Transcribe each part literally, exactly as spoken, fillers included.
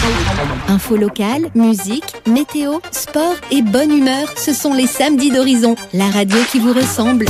Info locale, musique, météo, sport et bonne humeur, ce sont les samedis d'Horizon, la radio qui vous ressemble.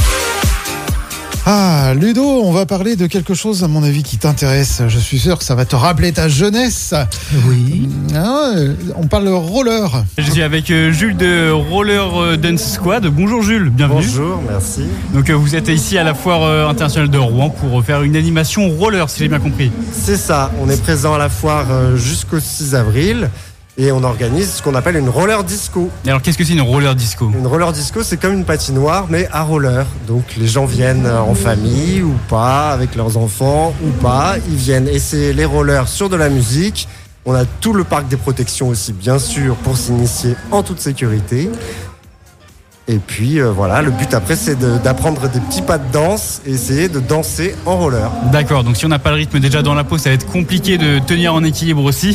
Ah, Ludo, on va parler de quelque chose, à mon avis, qui t'intéresse. Je suis sûr que ça va te rappeler ta jeunesse. Oui. Ah, on parle roller. Je suis avec Jules de Roller Dance Squad. Bonjour Jules, bienvenue. Bonjour, merci. Donc vous êtes ici à la Foire internationale de Rouen pour faire une animation roller, si j'ai bien compris. C'est ça, on est présent à la foire jusqu'au six avril. Et on organise ce qu'on appelle une roller disco. Et alors qu'est-ce que c'est une roller disco ? Une roller disco, c'est comme une patinoire, mais à roller. Donc les gens viennent en famille ou pas, avec leurs enfants ou pas. Ils viennent essayer les rollers sur de la musique. On a tout le parc des protections aussi, bien sûr, pour s'initier en toute sécurité. Et puis euh, voilà, le but après, c'est de, d'apprendre des petits pas de danse et essayer de danser en roller. D'accord, donc si on n'a pas le rythme déjà dans la peau, ça va être compliqué de tenir en équilibre aussi.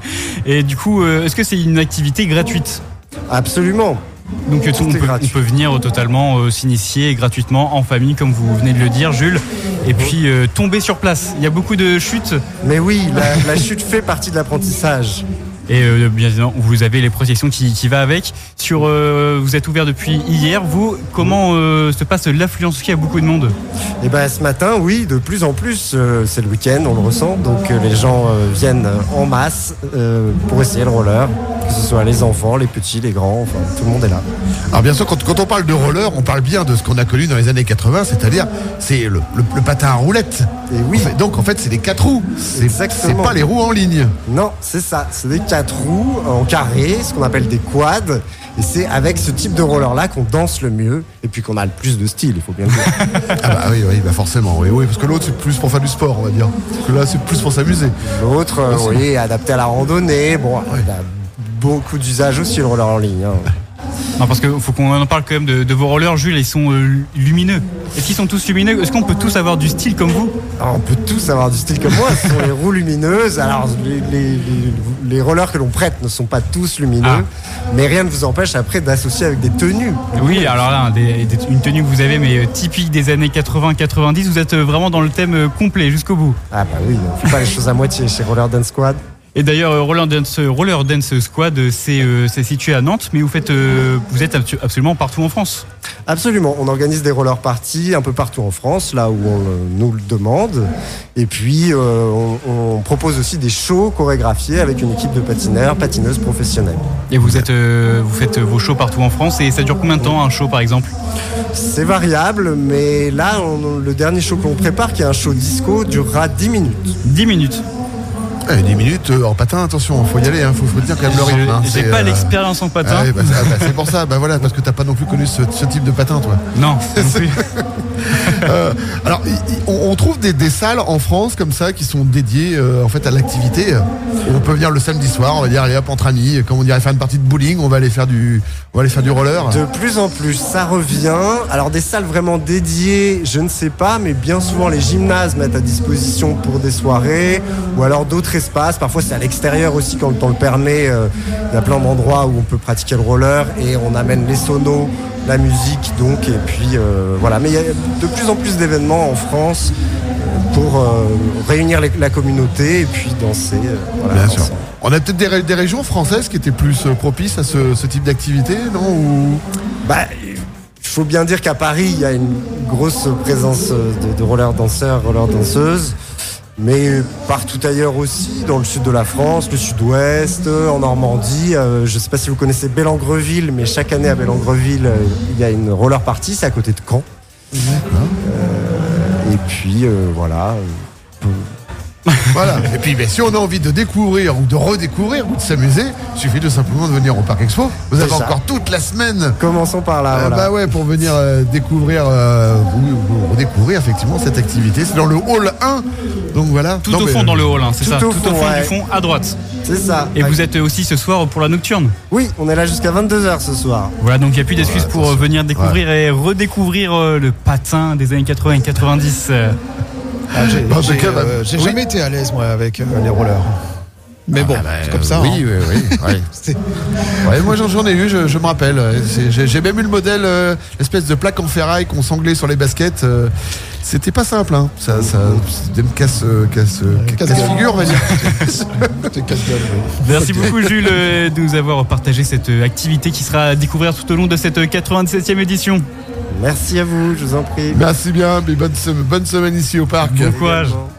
Et du coup, euh, est-ce que c'est une activité gratuite ? Absolument. Donc on peut, on peut venir totalement euh, s'initier gratuitement en famille, comme vous venez de le dire, Jules. Et puis euh, tomber sur place. Il y a beaucoup de chutes. Mais oui, la, la chute fait partie de l'apprentissage. Et euh, bien évidemment, vous avez les protections qui, qui va avec. Sur, euh, vous êtes ouvert depuis hier. Vous, comment euh, se passe l'affluence ? Est-ce qu'il y a beaucoup de monde ? Eh ben, ce matin, oui, de plus en plus. Euh, c'est le week-end, on le ressent. Donc euh, les gens euh, viennent en masse euh, pour essayer le roller. Que ce soit les enfants, les petits, les grands, enfin, tout le monde est là. Alors bien sûr, quand, quand on parle de roller, on parle bien de ce qu'on a connu dans les années quatre-vingts, c'est-à-dire c'est le, le, le patin à roulettes. Et oui. En fait, donc en fait, c'est des quatre roues. C'est, Exactement. c'est pas les roues en ligne. Non, c'est ça. C'est des quatre roues en carré, ce qu'on appelle des quads. Et c'est avec ce type de roller-là qu'on danse le mieux et puis qu'on a le plus de style, il faut bien le dire. Ah bah oui, oui, bah forcément, oui, oui, parce que l'autre c'est plus pour faire du sport, on va dire. Parce que là, c'est plus pour s'amuser. L'autre, euh, oui, adapté à la randonnée. Bon, ouais. Il a beaucoup d'usages aussi le roller en ligne. Hein. Non, parce qu'il faut qu'on en parle quand même de, de vos rollers, Jules, ils sont euh, lumineux. Est-ce qu'ils sont tous lumineux ? Est-ce qu'on peut tous avoir du style comme vous ? Alors, on peut tous avoir du style comme moi, ce sont les roues lumineuses. Alors les, les, les, les rollers que l'on prête ne sont pas tous lumineux, ah. mais rien ne vous empêche après d'associer avec des tenues. Oui, alors là, des, des, une tenue que vous avez, mais typique des années quatre-vingts quatre-vingt-dix, vous êtes vraiment dans le thème complet jusqu'au bout. Ah bah oui, on ne fait pas les choses à moitié chez Roller Dance Squad. Et d'ailleurs, Roller Dance, Roller Dance Squad, c'est, euh, c'est situé à Nantes, mais vous faites, euh, vous êtes absolument partout en France. Absolument, on organise des roller parties un peu partout en France, là où on euh, nous le demande. Et puis, euh, on, on propose aussi des shows chorégraphiés avec une équipe de patineurs, patineuses professionnelles. Et vous êtes, euh, vous faites vos shows partout en France, et ça dure combien de temps un show, par exemple ? C'est variable, mais là, on, le dernier show qu'on prépare, qui est un show disco, durera dix minutes. dix minutes. Eh, dix minutes euh, en patin, attention, faut y aller, hein, faut, faut dire quand même le rythme. Hein, j'ai c'est, pas euh... l'expérience en patin. Ah, ouais, bah, bah, c'est pour ça, bah voilà, parce que t'as pas non plus connu ce, ce type de patin, toi. Non. non plus. euh, alors, y, y, on, on trouve des, des salles en France comme ça qui sont dédiées euh, en fait à l'activité. Où on peut venir le samedi soir, on va dire allez hop entre amis, comme on dirait faire une partie de bowling, on va aller faire du, on va aller faire du roller. De plus en plus, ça revient. Alors des salles vraiment dédiées, je ne sais pas, mais bien souvent les gymnases mettent à disposition pour des soirées, ou alors d'autres espaces. Parfois c'est à l'extérieur aussi quand le temps le permet. Euh, il y a plein d'endroits où on peut pratiquer le roller et on amène les sonos, la musique donc, et puis euh, voilà. Mais il y a de plus en plus d'événements en France pour euh, réunir les, la communauté et puis danser. Euh, voilà, Bien ensemble. sûr. On a peut-être des, ré- des régions françaises qui étaient plus euh, propices à ce, ce type d'activité, non ou... Bah, il faut bien dire qu'à Paris, il y a une grosse présence de, de roller danseurs, roller danseuses. Mais partout ailleurs aussi, dans le sud de la France, le sud-ouest, en Normandie. Euh, je ne sais pas si vous connaissez Bellengreville, mais chaque année à Bellengreville, euh, il y a une roller party, c'est à côté de Caen. Euh, et puis, euh, voilà. Euh, Voilà. Et puis, ben, si on a envie de découvrir ou de redécouvrir ou de s'amuser, il suffit de simplement de venir au Parc Expo. Vous C'est avez ça. encore toute la semaine. Commençons par là. Euh, voilà. Bah ouais, pour venir euh, découvrir euh, ou, ou redécouvrir effectivement cette activité. C'est dans le hall un. Donc voilà. Tout non, au mais, fond dans le hall, hein, c'est tout ça. au Tout fond, au fond ouais. du fond, à droite. C'est ça. Et Ouais. vous êtes aussi ce soir pour la nocturne. Oui, on est là jusqu'à vingt-deux heures ce soir. Voilà, donc il n'y a plus d'excuses Ouais, pour attention. venir découvrir Ouais. et redécouvrir euh, le patin des années quatre-vingts et quatre-vingt-dix. euh. Ah, j'ai Bah, en tout j'ai, cas, bah, euh, j'ai oui. jamais été à l'aise, moi, avec euh, les rollers. Mais bon, Ah bah, c'est comme ça. Oui, hein. oui, oui. Ouais. C'est- Ouais, moi j'en j'en ai eu, je, je me rappelle. C'est- J'ai j'ai même eu le modèle, euh, l'espèce de plaque en ferraille qu'on sanglait sur les baskets. euh, C'était pas simple, hein. Ça, ça, c'était une casse, euh, casse, euh, Ouais, casse casse-gueule. figure, on va dire. c'est casse-gueule, oui. Merci beaucoup Jules euh, de nous avoir partagé cette euh, activité qui sera à découvrir tout au long de cette euh, quatre-vingt-septième édition. Merci à vous, je vous en prie. Merci bien, mais bonne, se- bonne semaine ici au parc. Bon courage. Également.